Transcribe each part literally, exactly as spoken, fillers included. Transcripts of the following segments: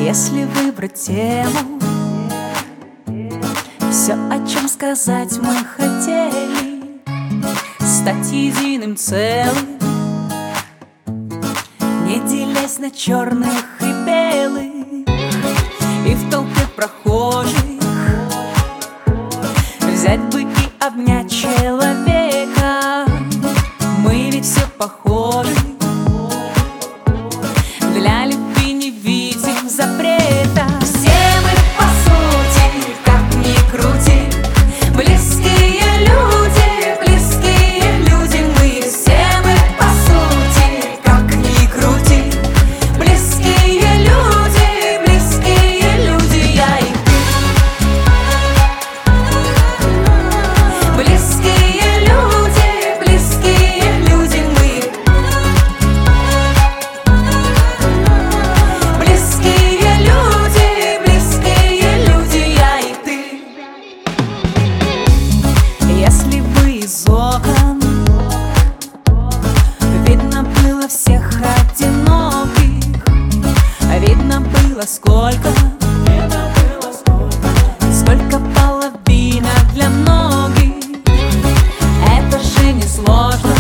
Если выбрать тему, все, о чем сказать мы хотели, стать единым целым, не делясь на черных и белых, и в толпе прохожих взять бы и обнять человека. Мы ведь все похожи, для любви не видим запрета. Все мы по сути, как ни крути, близкие люди, близкие люди. Мы все мы по сути, как ни крути, близкие люди, близкие люди. Я и ты, близкие люди, близкие люди. Мы близкие люди, близкие люди. Я и ты. Если бы из окон видно было всех одиноких, видно было сколько, сколько половинок для многих. Это же не сложно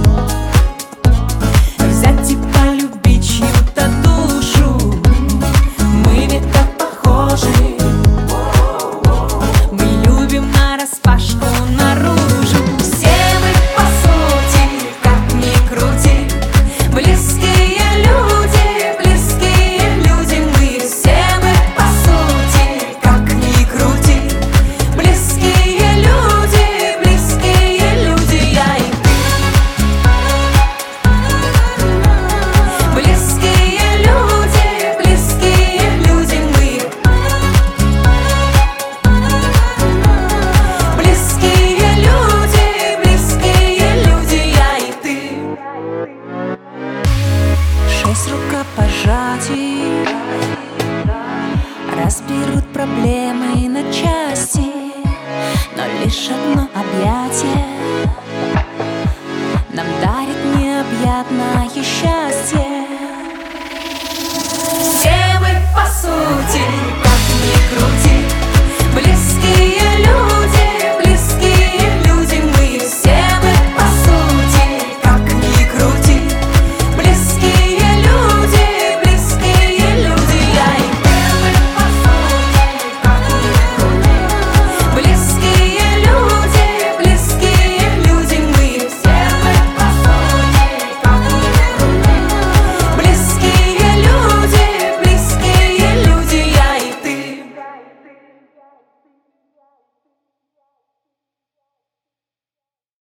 взять и полюбить чью-то душу. Мы ведь так похожи, мы любим нараспашку наружу. Все мы по сути, как ни крути, близкие люди, близкие люди. Мы все мы по сути, как ни крути, близкие люди, близкие люди. Я и ты, близкие люди, близкие люди. Мы близкие люди, близкие люди. Я и ты. Шесть рукопожатий разберут проблемы на части, но лишь одно объятие нам дарит необъятное счастье. Все мы по сути, как ни крути, близкие